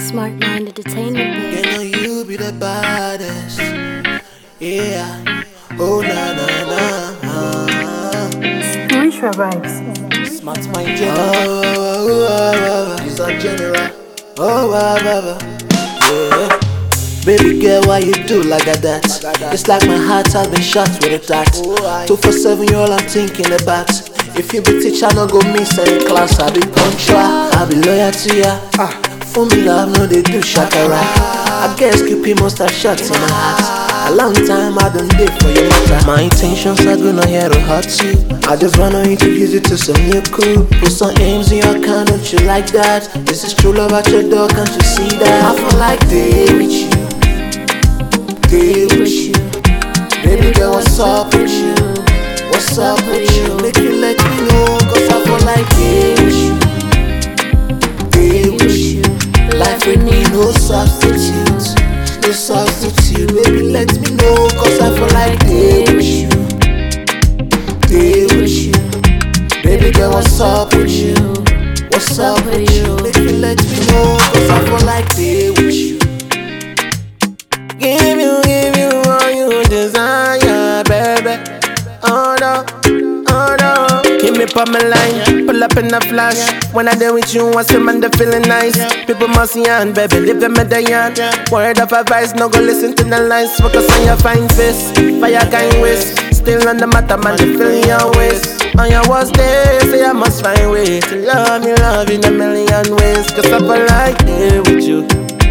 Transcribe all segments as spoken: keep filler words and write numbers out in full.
Smart Mind Entertainment, You baby. know you be the baddest. Yeah. Oh na na na. Spiritual vibes. Smart mind general. Oh, oh, oh, oh, oh. He's a general. Oh, oh, oh, oh. Yeah. Baby girl, why you do like that? It's like my heart has been shot with a dart. Two for seven, you all I'm thinking about. If you be teacher, no go miss any class. I be punctual, I be loyal to ya. For me, love, no they do shakara. I guess Cupid must have shot in my heart. A long time I don't live for your matter. My intentions are good, not here to hurt you. I just wanna introduce you to some new crew. Put some aims in your account, don't you like that? This is true love at your door, can't you see that? I feel like day with you, day with you. Baby girl, what's up with you? What's up with you? Make you let me know, cause I feel like day with you, day with you. Life with me, no substitute, no substitute. Baby, let me know, cause I feel like day with you, day with you. Baby girl, what's up with you? What's up with you? Make you let me know, cause I feel like day with you. Give you, give you all you desire, baby. Oh no, oh no. Keep me on my line, pull up in the flash. When I deal with you, I see man they feeling nice. People must yan, baby, leave them at the yard. Word of advice, no go listen to the lines. Focus on your fine face, fire kind ways. Still on the matter, man, they feel your ways. On your worst day, say I must find ways to love me, love in a million ways. Cause I feel like here with you,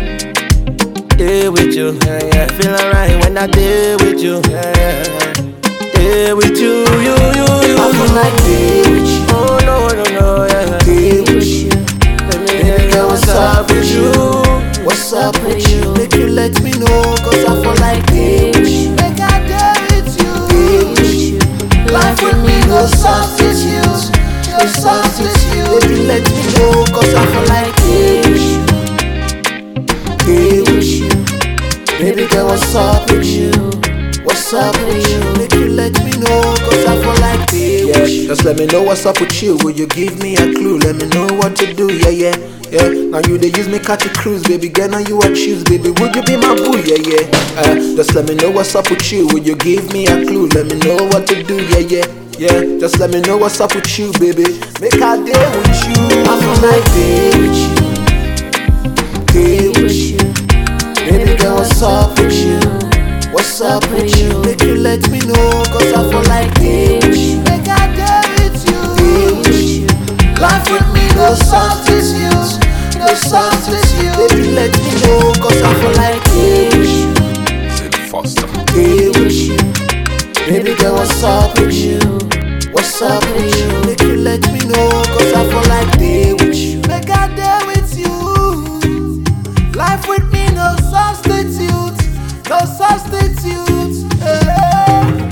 here with you, yeah, yeah. Feel alright when I deal with you, yeah, yeah. Day with you, you, you, you. I feel like day with you, Oh no, no, no, yeah. day with you. Baby girl, what's up with you? What's up with you? Make you let me know, cause I feel like day with you. Make I day with you, day with you. Life with me, no substitute, no substitute. Baby, let me know, cause I feel like day with you, day with you. Baby girl, what's up with you? What's up with you? Make you let me know, cause I feel like day Yeah, with you. just let me know what's up with you. Will you give me a clue? Let me know what to do, yeah, yeah, yeah. Now you they use me catch a cruise, baby girl, now you I choose, baby. Would you be my boo, yeah, yeah. Uh, just let me know what's up with you. Will you give me a clue? Let me know what to do, yeah, yeah, yeah. Just let me know what's up with you, baby. Make a day with you. I feel like day with you, day with you. Baby girl, what's up with you? What's up with you? Make you let me know, cause I feel like day with you. Make I day with you, day with you. Life with me, no substitute, no substitute. Baby, let me know, cause I feel like day with you, Said Foster. day with you. Baby girl, what's up with you? What's up with you? Make you let me know, cause I feel like day with you. Make I day with you. Life with me, no substitute, no substitute. Hey.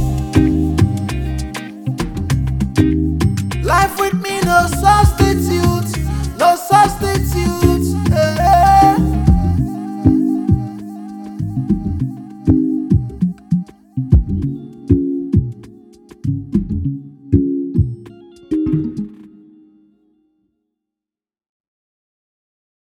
Life with me, no substitute, no substitute. Hey.